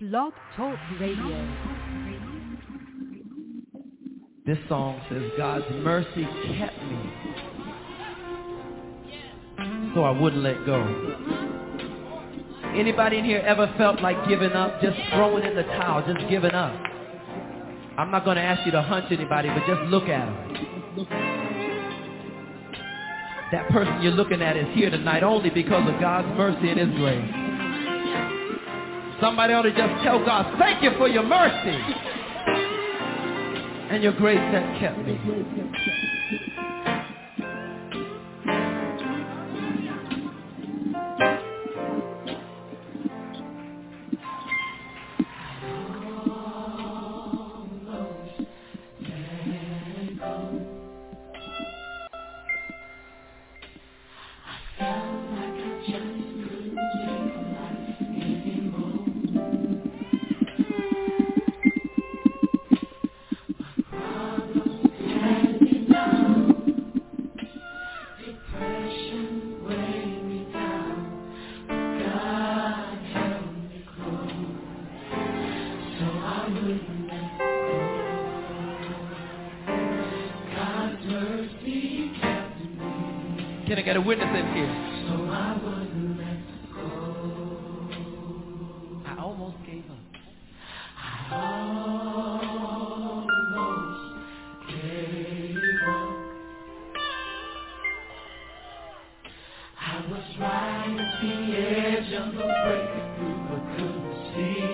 Blog Talk Radio. This song says, God's mercy kept me, so I wouldn't let go. Anybody in here ever felt like giving up, just throwing in the towel, just giving up? I'm not going to ask you to hunch anybody, but just look at them. That person you're looking at is here tonight only because of God's mercy and His grace. Somebody ought to just tell God, thank you for your mercy and your grace that kept me. Can I get a witness in here? So I wouldn't let go. I almost gave up. I almost gave up. I was right at the edge of the breakthrough, but couldn't see.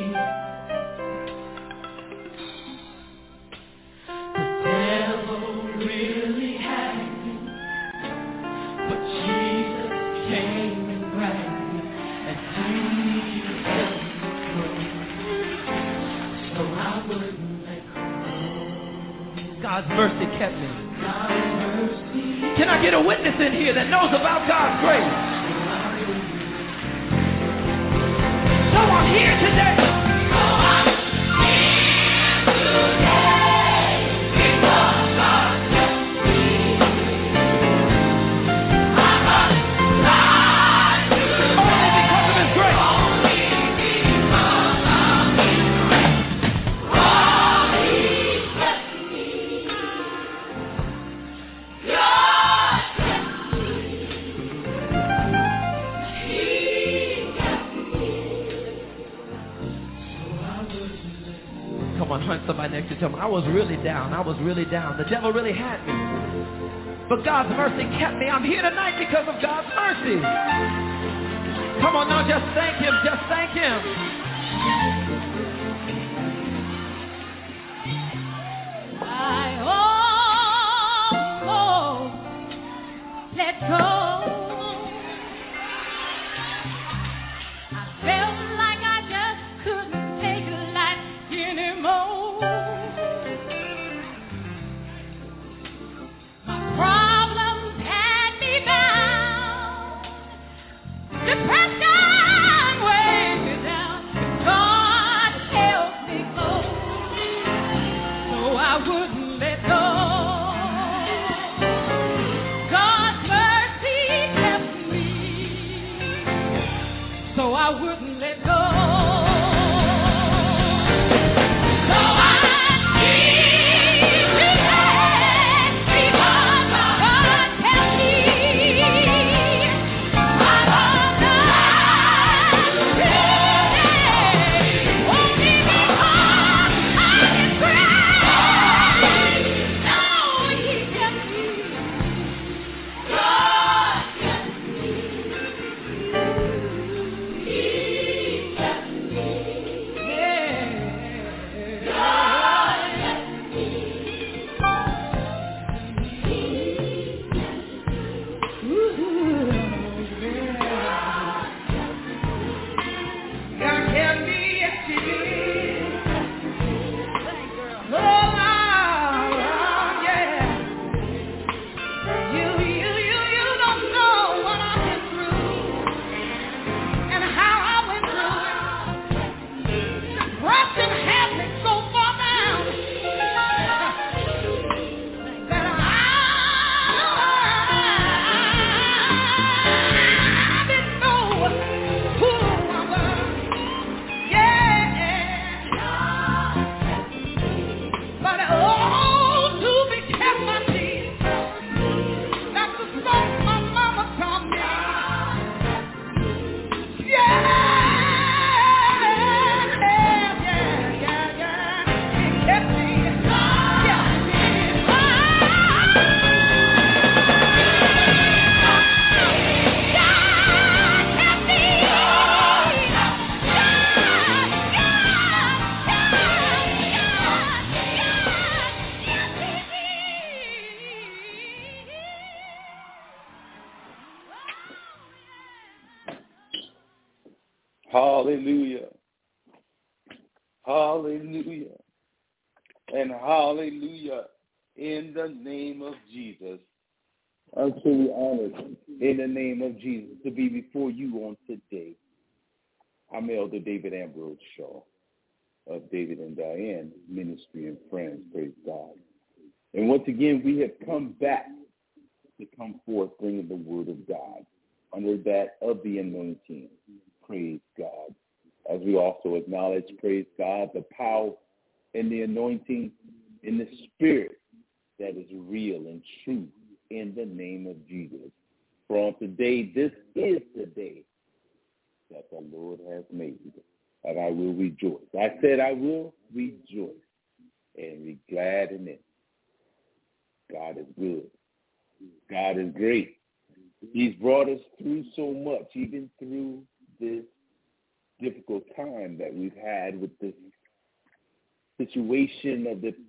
The devil really had me. But Jesus came and grabbed me, and He held me close, so I wouldn't let go. God's mercy kept me. God's mercy. Can I get a witness in here that knows about God's grace? So I'm here today. Hunt somebody next to you. Tell them, I was really down. I was really down. The devil really had me. But God's mercy kept me. I'm here tonight because of God's mercy. Come on now, just thank Him. Just thank Him. I almost let go. Depression weighed me down. Hallelujah. Hallelujah. And hallelujah in the name of Jesus. I'm truly honored in the name of Jesus to be before you on today. I'm Elder David Ambrose Shaw of David and Diane Ministry and Friends. Praise God. And once again, we have come back to come forth bringing the word of God under that of the anointing. Praise God. As we also acknowledge, praise God, the power and the anointing in the spirit that is real and true in the name of Jesus. For on today, this is the day that the Lord has made, and I will rejoice. I said I will rejoice and be glad in it. God is good. God is great. He's brought us through so much, even through this difficult time that we've had with this situation of the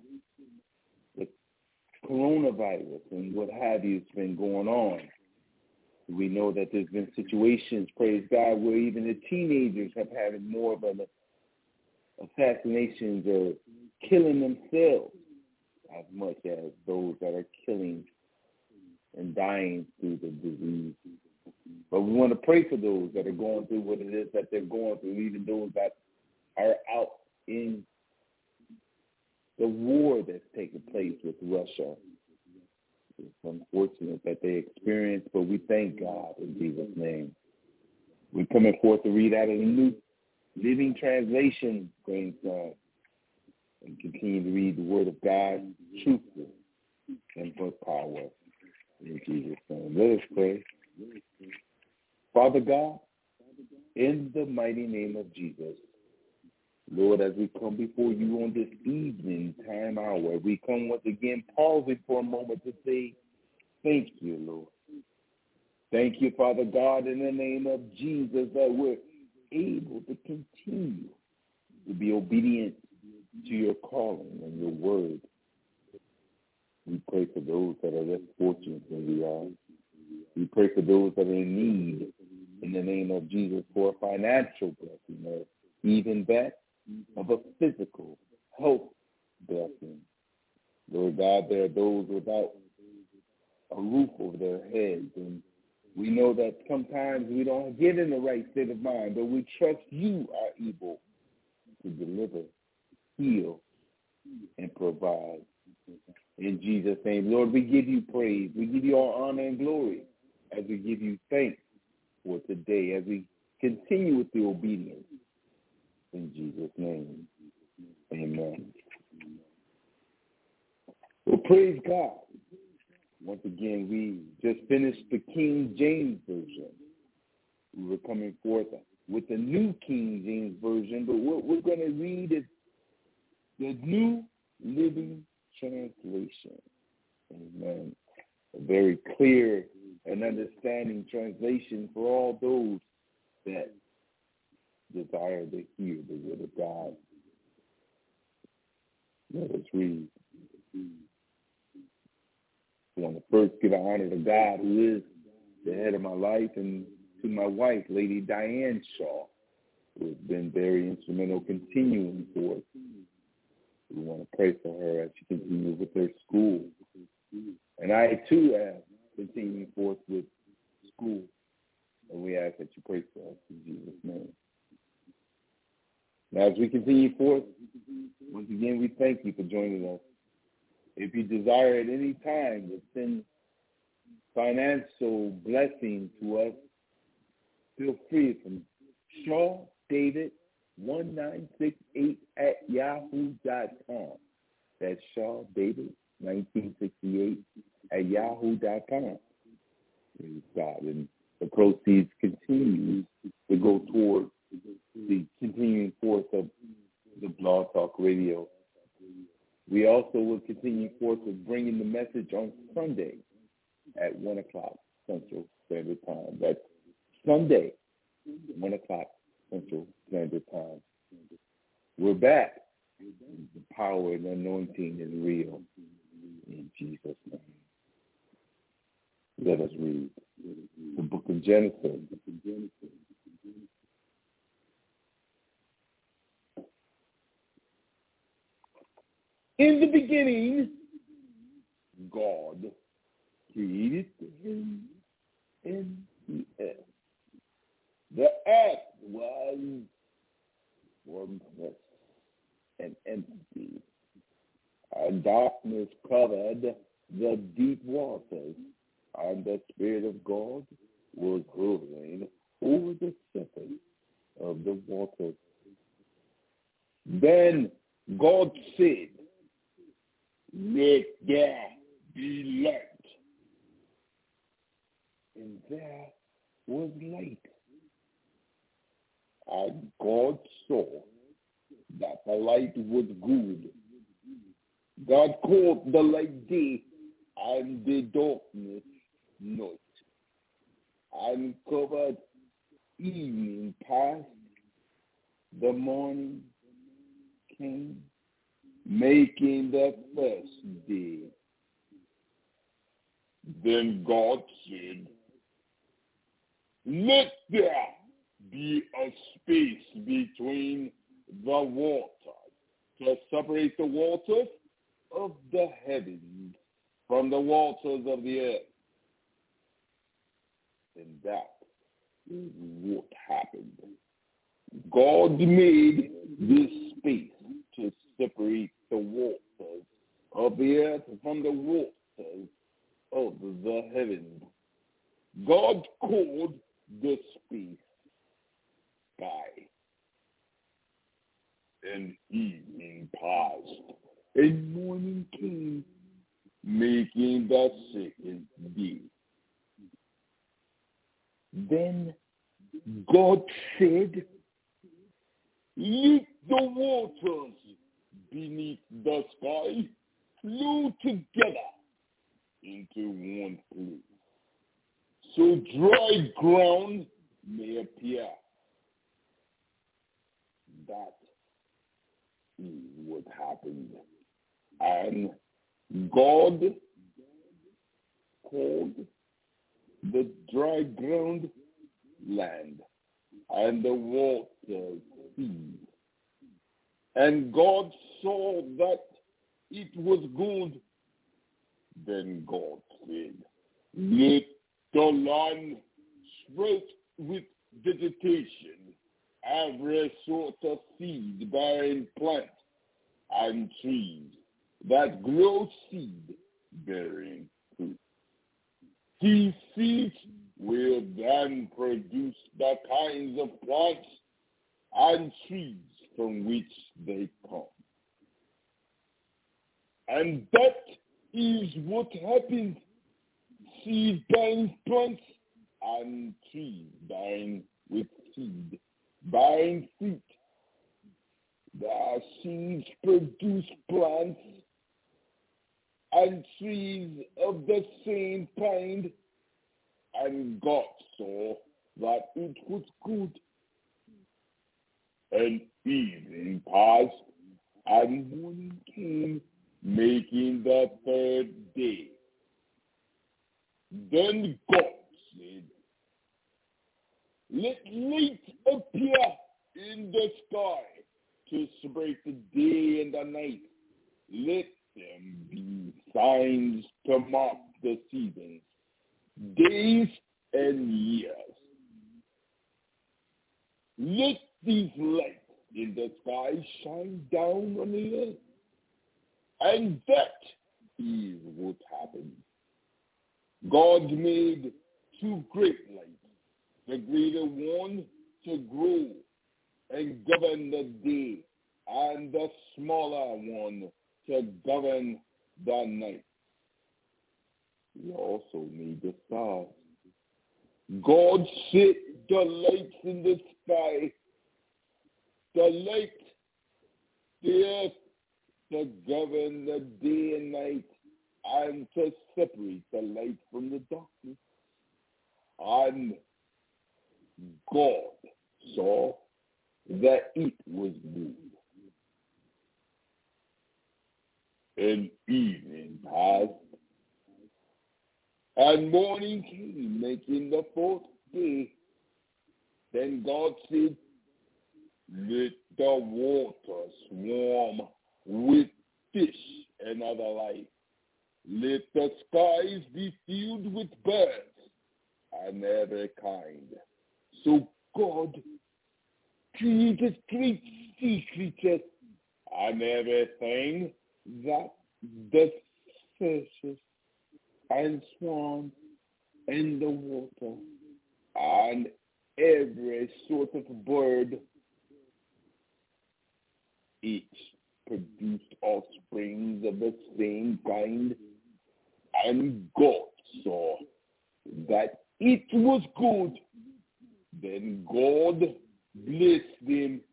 coronavirus and what have you has been going on. We know that there's been situations, praise God, where even the teenagers have had more of an assassinations or killing themselves as much as those that are killing and dying through the disease. But we want to pray for those that are going through what it is that they're going through, even those that are out in the war that's taking place with Russia. It's unfortunate that they experienced, but we thank God in Jesus' name. We're coming forth to read out of the New Living Translation, grandson, and continue to read the Word of God truthfully and with power. In Jesus' name. Let us pray. Father God, in the mighty name of Jesus, Lord, as we come before you on this evening time hour, we come once again pausing for a moment to say, thank you, Lord. Thank you, Father God, in the name of Jesus, that we're able to continue to be obedient to your calling and your word. We pray for those that are less fortunate than we are. We pray for those that are in need in the name of Jesus for a financial blessing or even that of a physical health blessing. Lord God, there are those without a roof over their heads, and we know that sometimes we don't get in the right state of mind, but we trust you are able to deliver, heal, and provide. In Jesus' name, Lord, we give you praise. We give you all honor and glory as we give you thanks for today, as we continue with the obedience. In Jesus' name, amen. Well, praise God. Once again, we just finished the King James Version. We were coming forth with the New King James Version, but what we're going to read is the New Living Translation. Amen. A very clear and understanding translation for all those that desire to hear the word of God. Let us read. I want to first give honor to God, who is the head of my life, and to my wife, Lady Diane Shaw, who has been very instrumental continuing for us. We want to pray for her as she continues with her school. And I, too, am continuing forth with school. And we ask that you pray for us in Jesus' name. Now, as we continue forth, once again, we thank you for joining us. If you desire at any time to send financial blessing to us, feel free from ShawDavid1968@yahoo.com. That's ShawDavid1968@yahoo.com. Praise God. And the proceeds continue to go toward the continuing forth of the Blog Talk Radio. We also will continue forth with bringing the message on Sunday at 1 o'clock Central Standard Time. That's Sunday, 1 o'clock Central Standard Time. We're back. The power and anointing is real. In Jesus' name. Let us read the book of Genesis. In the beginning, God created him in the earth. The earth was formless and empty, and darkness covered the deep waters, and the Spirit of God was hovering over the surface of the waters. Then God said, "Let there be light." And there was light. And God saw that the light was good. God called the light day, and the darkness night, and covered evening past, the morning came, making the first day. Then God said, "Let there be a space between the waters to separate the waters of the heavens from the waters of the earth." And that is what happened. God made this space to separate the waters of the earth from the waters of the heavens. God called the space sky. And evening passed, and morning came, making the second day. Then God said, "Let the waters beneath the sky flow together into one place, so dry ground may appear." That is what happened. And God called the dry ground land, and the waters sea. And God saw that it was good. Then God said, "Let the land sprout with vegetation, every sort of seed-bearing plant, and trees that grow seed-bearing fruit. These seeds will then produce the kinds of plants and trees from which they come." And that is what happened. Seed-bearing plants and trees bearing with seed, bearing fruit. The seeds produce plants and trees of the same kind, and God saw that it was good. And evening passed, and morning came, making the third day. Then God said, "Let light appear in the sky to separate the day and the night. Let them be signs to mark the seasons, days, and years. Let these lights in the sky shine down on the earth." And that is what happened. God made two great lights, the greater one to grow and govern the day, and the smaller one to govern the night. He also made the stars. God set the lights in the sky, the light, the earth, to govern the day and night, and to separate the light from the darkness. And God saw that it was good. And evening passed, and morning came, making the fourth day. Then God said, "Let the water swarm with fish and other life. Let the skies be filled with birds and every kind. So God created great sea creatures and everything that the fishes and swans in the water and every sort of bird. Each produced offspring of the same kind, and God saw that it was good. Then God blessed them.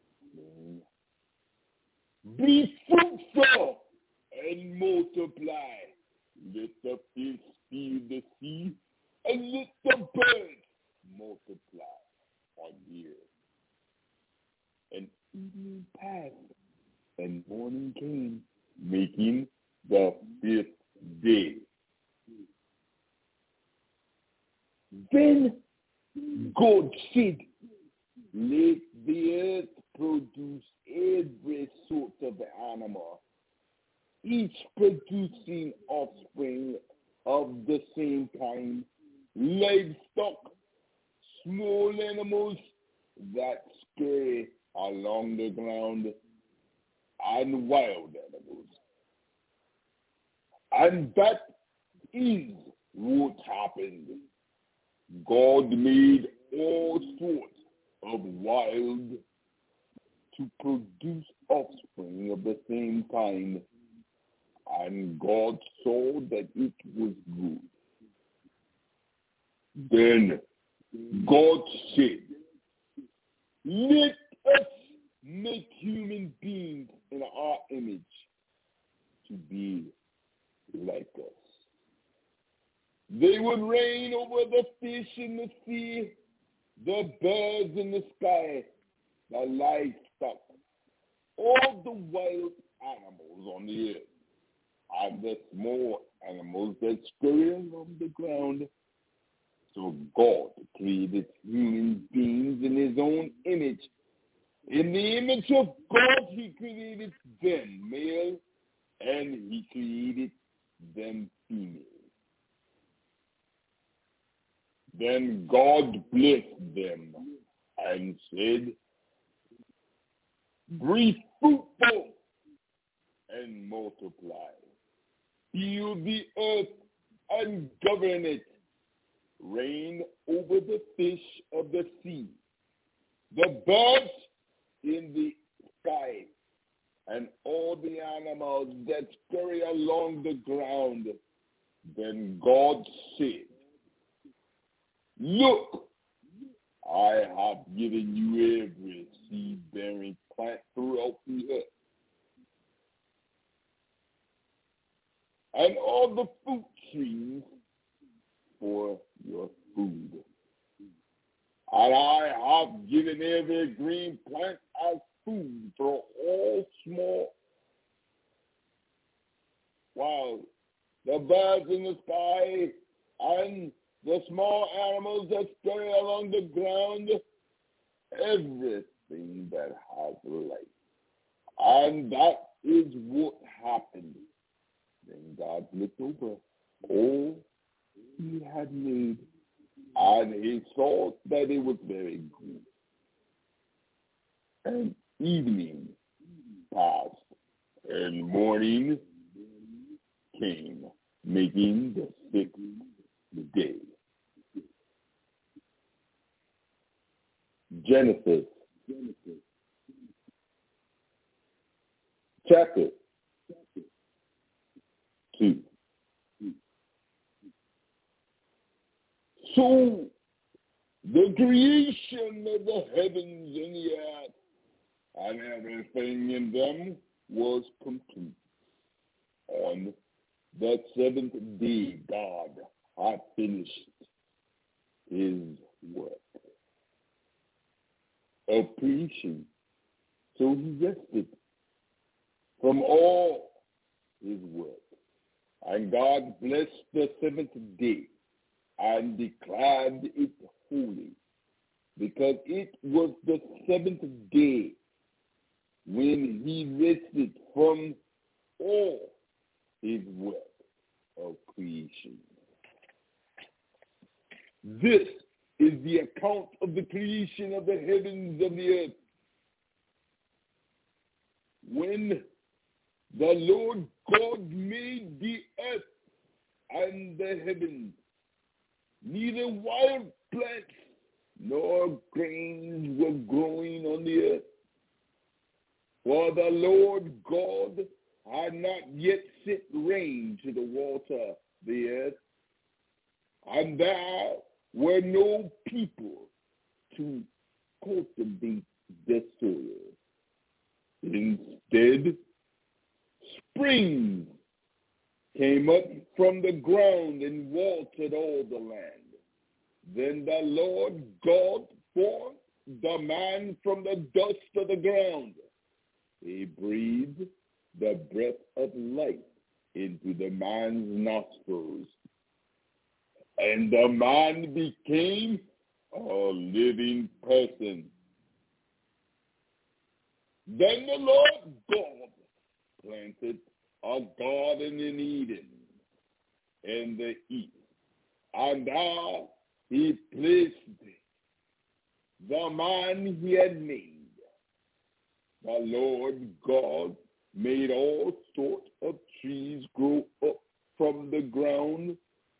Be fruitful and multiply. Let the fish fill the sea, and let the birds multiply on the earth. And evening passed, and morning came, making the 5th day. Then God said, let the earth produce every sort of animal, each producing offspring of the same kind, livestock, small animals that scurry along the ground, and wild animals. And that is what happened. God made all sorts of wild to produce offspring of the same kind, and God saw that it was good. Then God said, let us make human beings in our image to be like us. They would reign over the fish in the sea, the birds in the sky, the livestock, all the wild animals on the earth, and the small animals that scurry along the ground. So God created human beings in his own image. In the image of God, he created them, male, and he created them, female. Then God blessed them and said, be fruitful and multiply. Fill the earth and govern it. Reign over the fish of the sea, the birds in the sky, and all the animals that scurry along the ground. Then God said, look, I have given you every seed-bearing plant throughout the earth, and all the fruit trees for your food. And I have given every green plant as food for all small wild, the birds in the sky, and the small animals that scurry along the ground, everything that has life. And that is what happened. Then God looked over all he had made, and he saw that it was very good. And evening passed, and morning came, making the 6th day. Genesis chapter 2. So the creation of the heavens and the earth and everything in them was complete. On the 7th day, God had finished his work of creation. So he rested from all his work. And God blessed the 7th day and declared it holy, because it was the 7th day when he rested from all his work of creation. This is the account of the creation of the heavens and the earth. When the Lord God made the earth and the heavens, neither wild plants nor grains were growing on the earth. For the Lord God had not yet sent rain to the water the earth, and there were no people to cultivate the soil. Instead, springs came up from the ground and watered all the land. Then the Lord God formed the man from the dust of the ground. He breathed the breath of life into the man's nostrils, and the man became a living person. Then the Lord God planted a garden in Eden in the east, and there he placed the man he had made. The Lord God made all sorts of trees grow up from the ground,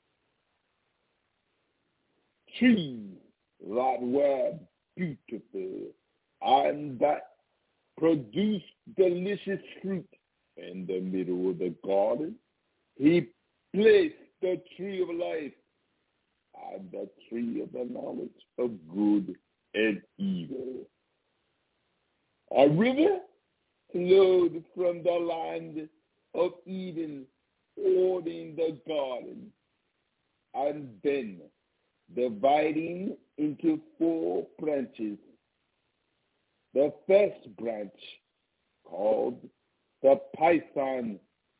trees that were beautiful and that produced delicious fruit. In the middle of the garden, he placed the tree of life and the tree of the knowledge of good and evil. A river flowed from the land of Eden, watering the garden, and then dividing into 4 branches. The first branch, called the Pison,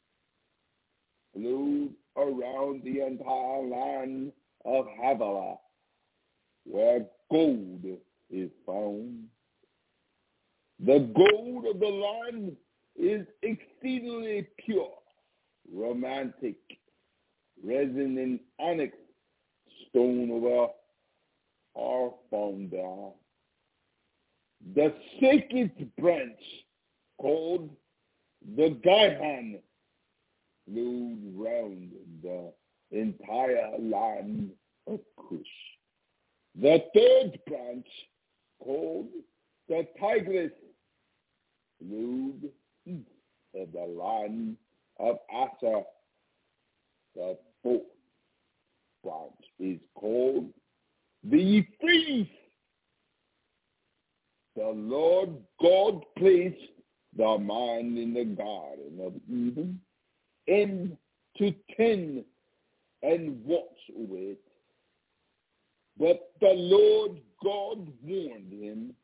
flowed around the entire land of Havilah, where gold is found. The gold of the land is exceedingly pure, romantic, resin and onyx stone are found there. The second branch, called the Gihon, flowed round the entire land of Cush. The third branch, called the Tigris, flowed east of the land of Asher. The fourth branch is called the Euphrates. The Lord God placed the man in the garden of Eden and to tend and watch over it. But the Lord God warned him,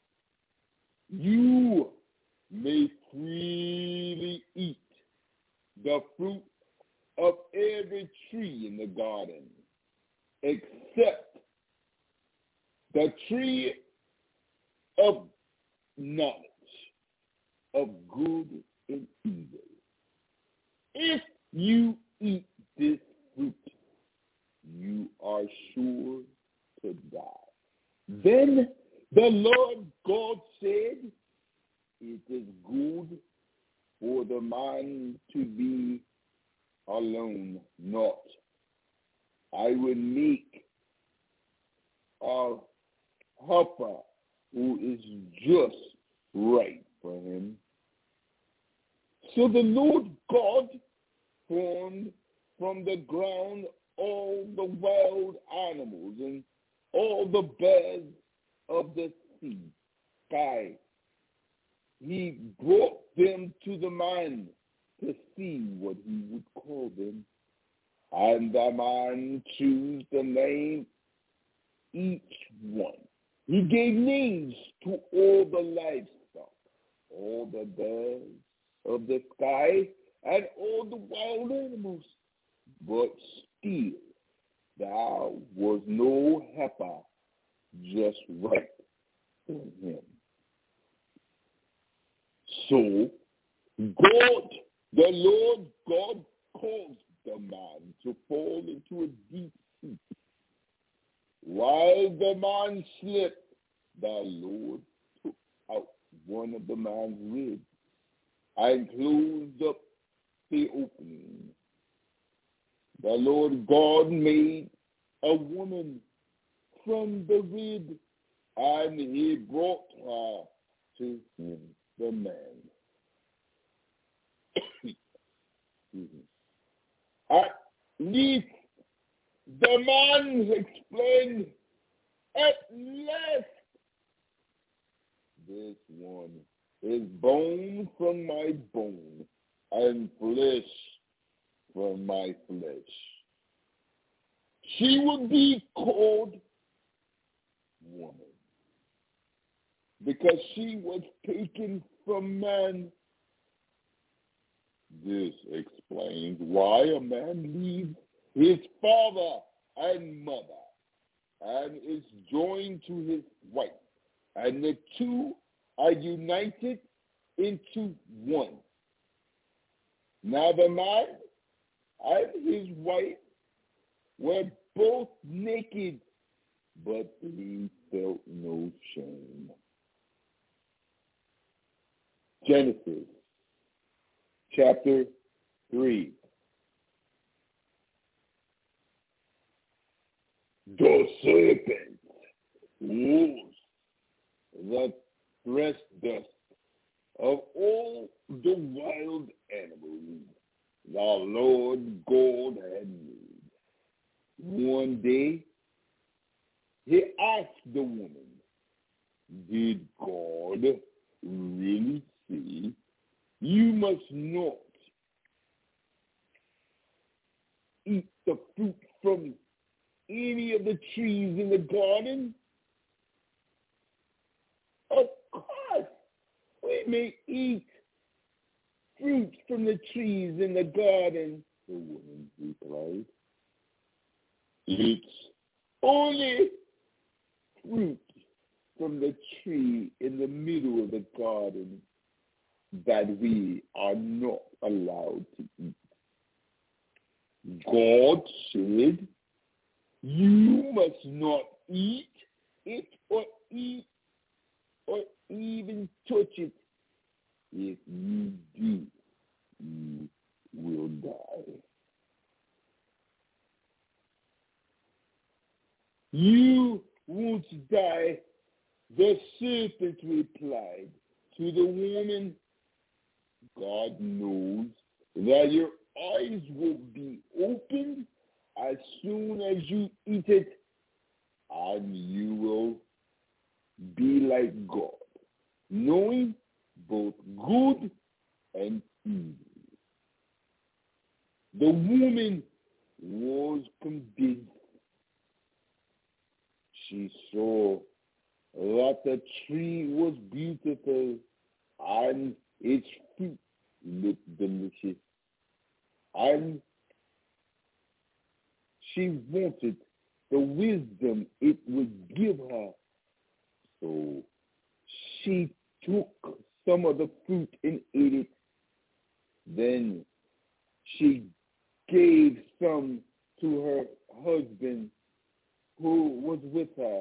"You may freely eat the fruit of every tree in the garden, except the tree of knowledge of good and evil. If you eat this fruit, you are sure to die." Then the Lord God said, "It is good for the man to be alone, not. I will make a helper who is just right for him." So the Lord God formed from the ground all the wild animals and all the birds of the sky. He brought them to the man to see what he would call them. And the man chose the name each one. He gave names to all the livestock, all the birds of the sky, and all the wild animals. But still, there was no helper just right for him. So God The Lord God caused the man to fall into a deep sleep. While the man slept, the Lord took out one of the man's ribs and closed up the opening. The Lord God made a woman from the rib, and he brought her to him, the man. At least the man explained, at last, this one is bone from my bone and flesh from my flesh. She would be called woman because she was taken from man. This explains why a man leaves his father and mother and is joined to his wife, and the two are united into one. Now the man and his wife were both naked, but he felt no shame. Genesis chapter 3. The serpent was the thresh dust of all the wild animals the Lord God had made. One day, he asked the woman, did God really say you must not eat the fruit from any of the trees in the garden? Of course, we may eat fruit from the trees in the garden, the woman replied. It's only fruit from the tree in the middle of the garden that we are not allowed to eat. God said, you must not eat it or even touch it. If you do, you will die. You won't die, the serpent replied to the woman. God knows that your eyes will be opened as soon as you eat it, and you will be like God, knowing both good and evil. The woman was convinced. She saw that the tree was beautiful and its fruit looked delicious, and she wanted the wisdom it would give her. So she took some of the fruit and ate it. Then she gave some to her husband who was with her,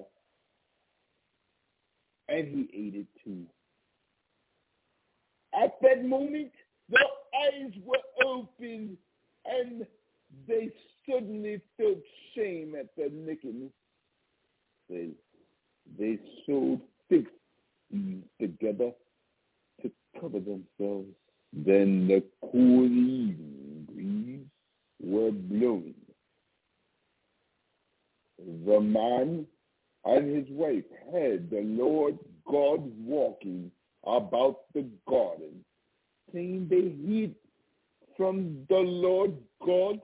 and he ate it too. At that moment, their eyes were opened, and they suddenly felt shame at their nakedness. They sewed fig leaves together to cover themselves. Then the cool evening breeze were blowing. The man and his wife heard the Lord God walking about the garden, saying they hid from the Lord God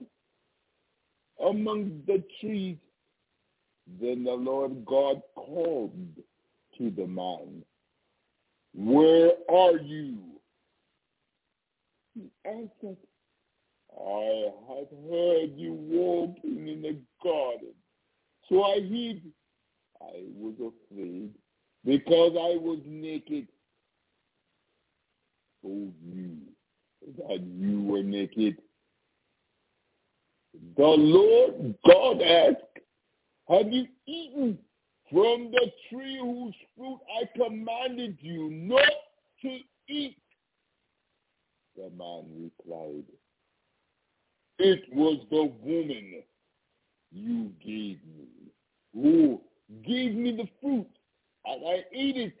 among the trees. Then the Lord God called to the man, where are you? He answered, I have heard you walking in the garden, so I hid. I was afraid because I was naked. Told you that you were naked. The Lord God asked, have you eaten from the tree whose fruit I commanded you not to eat? The man replied, it was the woman you gave me, who gave me the fruit, and I ate it.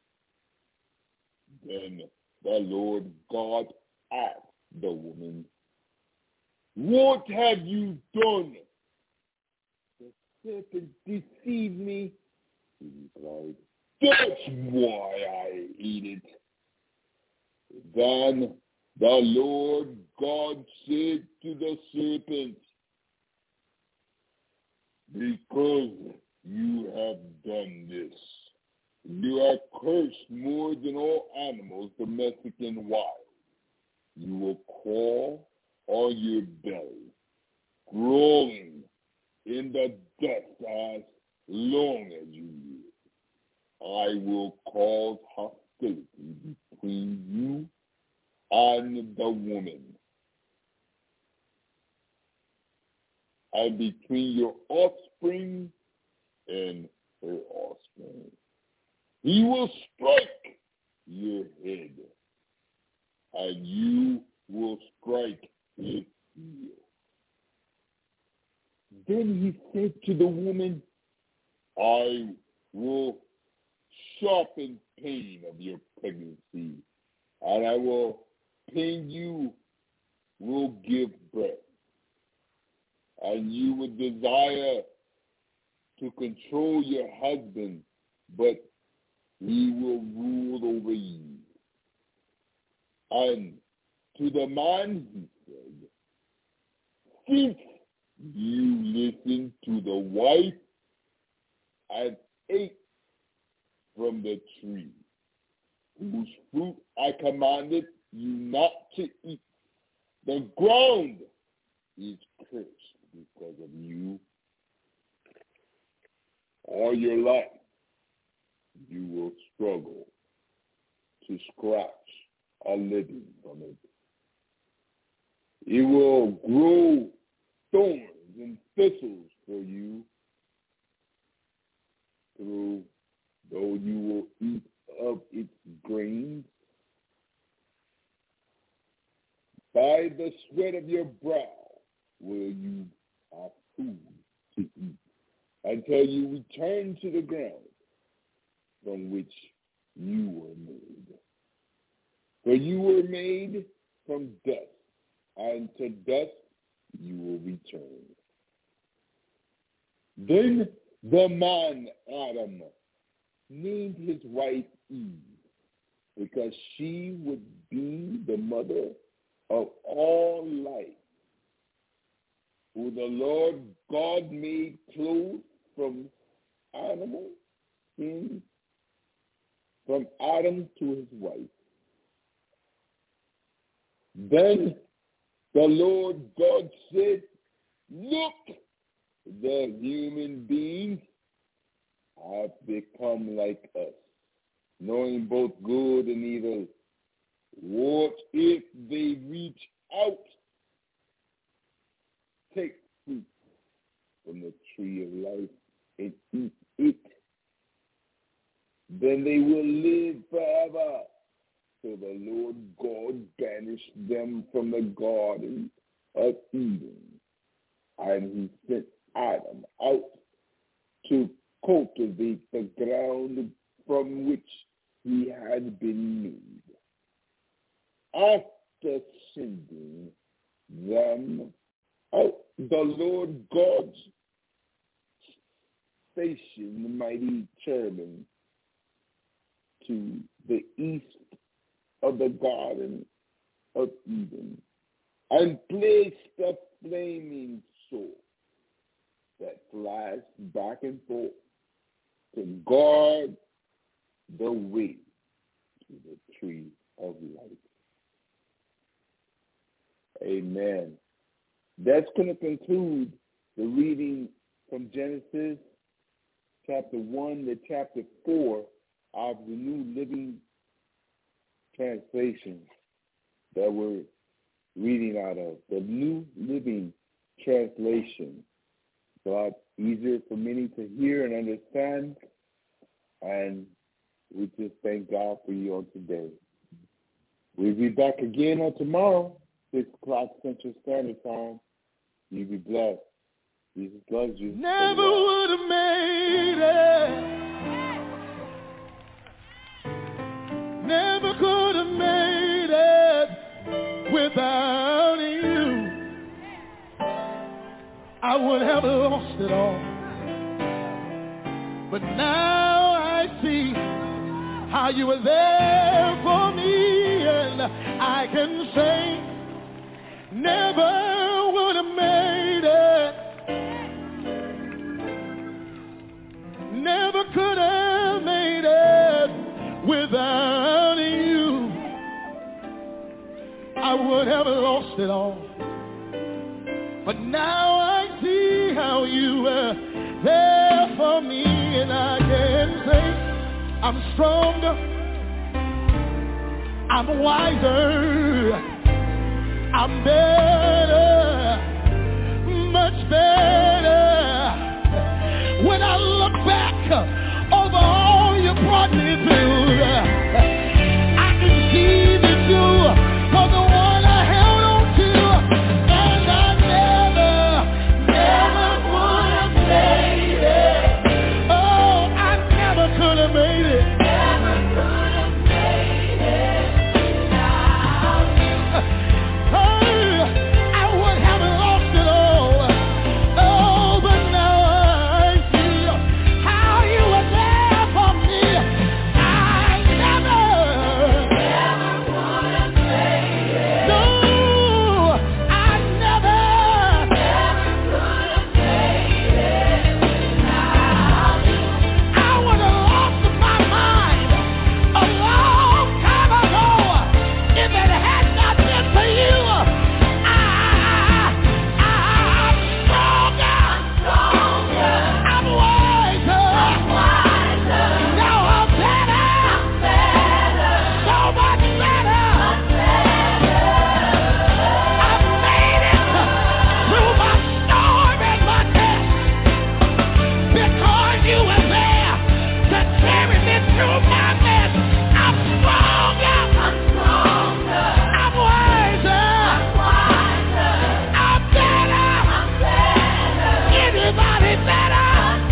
Then the Lord God asked the woman, what have you done? The serpent deceived me, he replied. That's why I ate it. Then the Lord God said to the serpent, because you have done this, you are cursed more than all animals, domestic and wild. You will crawl on your belly, crawling in the dust as long as you live. I will cause hostility between you and the woman, and between your offspring and her offspring. He will strike your head, and you will strike his heel. Then he said to the woman, I will sharpen pain of your pregnancy, and I will pain you will give birth, and you will desire to control your husband, but he will rule over you. And to the man he said, since you listened to the wife and ate from the tree whose fruit I commanded you not to eat, the ground is cursed because of you. All your life you will struggle to scratch a living from it. It will grow thorns and thistles for you, though you will eat of its grains. By the sweat of your brow will you have food to eat, until you return to the ground from which you were made. For you were made from dust, and to dust you will return. Then the man Adam named his wife Eve, because she would be the mother of all life, who the Lord God made clothes from animal skin, from Adam to his wife. Then the Lord God said, look, the human beings have become like us, knowing both good and evil. What if they reach out, take fruit from the tree of life and eat it? Then they will live forever. So the Lord God banished them from the Garden of Eden, and he sent Adam out to cultivate the ground from which he had been made. After sending them out, the Lord God stationed the mighty cherubim to the east of the Garden of Eden, and placed a flaming sword that flashed back and forth to guard the way to the tree of life. Amen. That's going to conclude the reading from Genesis chapter 1 to chapter 4 of the New Living Translation that were reading out of the New Living Translation. It's a lot easier for many to hear and understand, and we just thank God for you on today. We'll be back again on tomorrow, 6 o'clock Central Standard Time. You be blessed. Jesus loves you. Never would have made it. Never could have made it without you. I would have lost it all. But now I see how you were there for me, and I can say, never would have made it. Never could have made it without you. I would have lost it all. But now I see how you were there for me, and I can say I'm stronger, I'm wiser, I'm better, much better. When I look back over all you brought me through, I can see that you were the one I held on to, and I never would have made it. Oh, I never could have made it. Never could have made it without you. I would have lost it all. Oh, but now I see how you were there for me. I never would have made it. No, I never could have made it without you. I would have lost my mind a long time ago if it had not been for you. I'm stronger, I'm wiser, now I'm better, so much better. I've made it through my storm and my test because you were there to carry me through my mess. I'm stronger, I'm wiser, I'm better. Anybody better?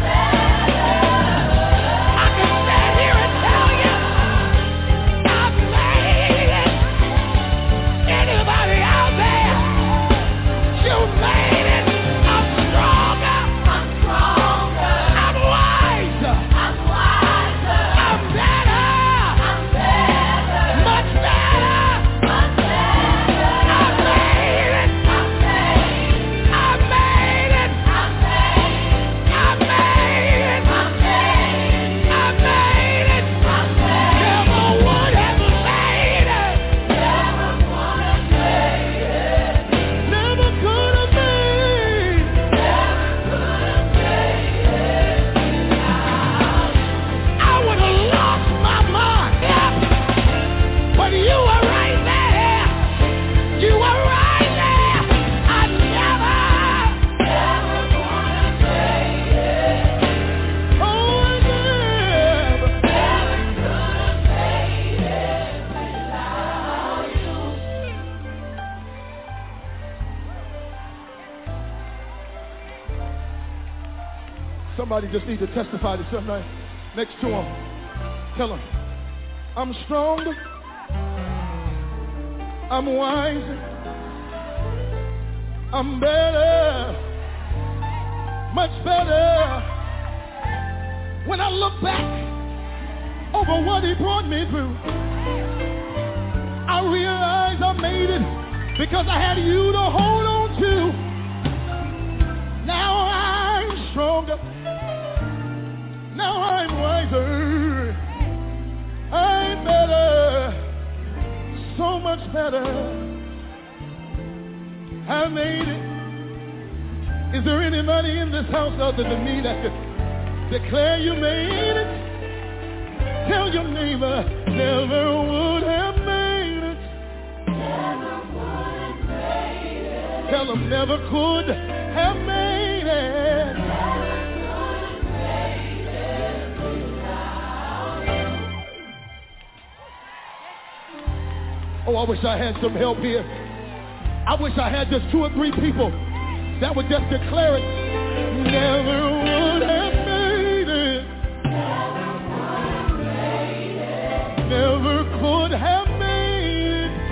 I can stand here and tell you I've made it. Anybody out there? You made it. I'm stronger, I'm wiser, I'm better, much better. I made it. I made it. Never would have made it. Never could have made it. I would have lost my mind, but you were right there. You were right there. I never would have made it. Oh, I never could have made it without you. Somebody just need to testify to somebody next to him. Tell him, I'm stronger, I'm wiser, I'm better, much better. When I look back over what he brought me through, I realize I made it because I had you to hold on to. Now I'm stronger, now I'm wiser, I'm better, so much better. I made it. Is there anybody in this house other than me that could declare you made it? Tell your neighbor, never would have made it. Never would have made them, never could have made it. Oh, I wish I had some help here. I wish I had just 2 or 3 people that would just declare it. Never would have made it. Never could have made it.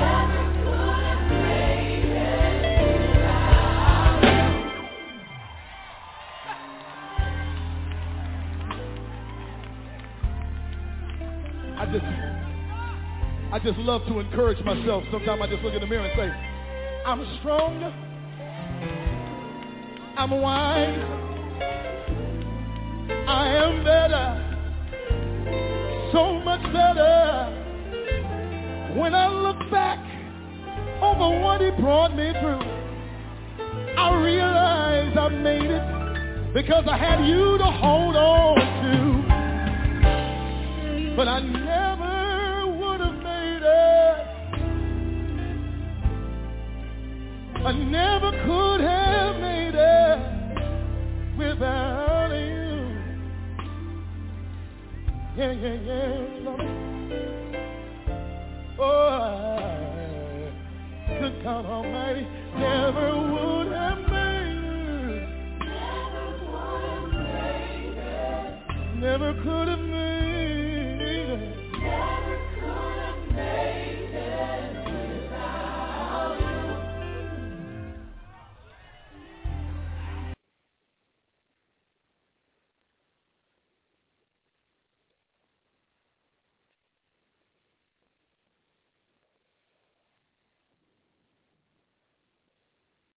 I just love to encourage myself. Sometimes I just look in the mirror and say, I'm strong, I'm wise, I am better, so much better. When I look back over what he brought me through, I realize I made it because I had you to hold on to. But I never would have made it. I never could have made it without you. Yeah, yeah, yeah. Oh, good God Almighty, never would have made it. Never could have made it.